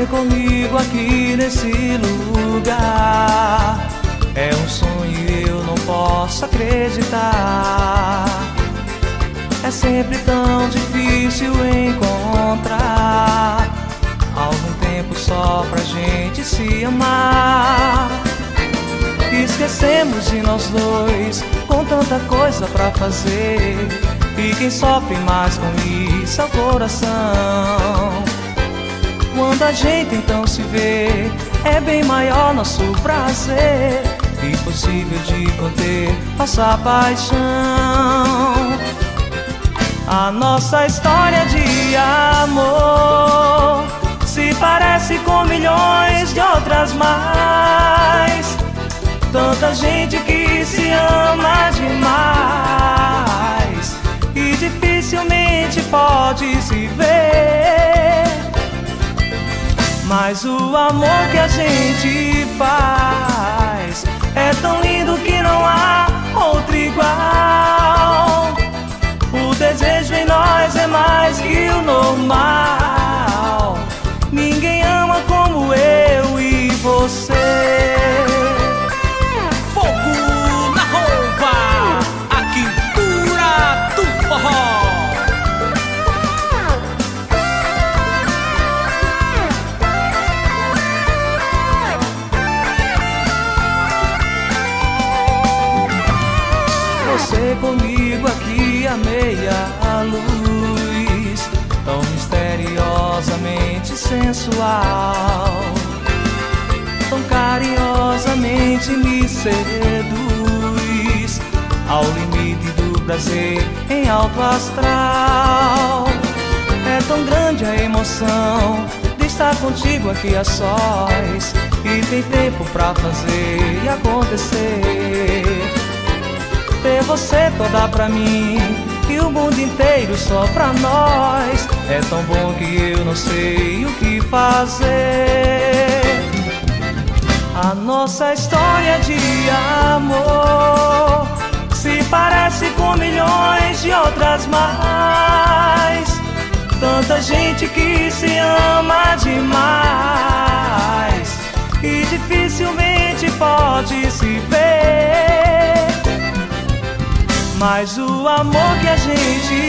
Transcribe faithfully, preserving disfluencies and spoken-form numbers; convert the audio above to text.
comigo aqui nesse lugar é um sonho e eu não posso acreditar. É sempre tão difícil encontrar algum tempo só pra gente se amar. Esquecemos de nós dois com tanta coisa pra fazer, e quem sofre mais com isso é o coração. Quando a gente então se vê, é bem maior nosso prazer, impossível de conter nossa paixão. A nossa história de amor se parece com milhões de outras mais. Tanta gente que se ama demais e dificilmente pode se ver. Mas o amor que a gente faz é tão lindo que não há outro igual. O desejo em nós é mais que o normal. Ninguém ama como eu e você. Fogo na roupa, a quintura do forró. Você comigo aqui a meia luz, tão misteriosamente sensual, tão carinhosamente me seduz, ao limite do prazer em alto astral. É tão grande a emoção de estar contigo aqui a sós, e tem tempo pra fazer e acontecer. Ter você toda pra mim e o mundo inteiro só pra nós, é tão bom que eu não sei o que fazer. A nossa história de amor se parece com milhões de outras mais. Tanta gente que se ama demais e dificilmente pode se ver. Mas o amor que a gente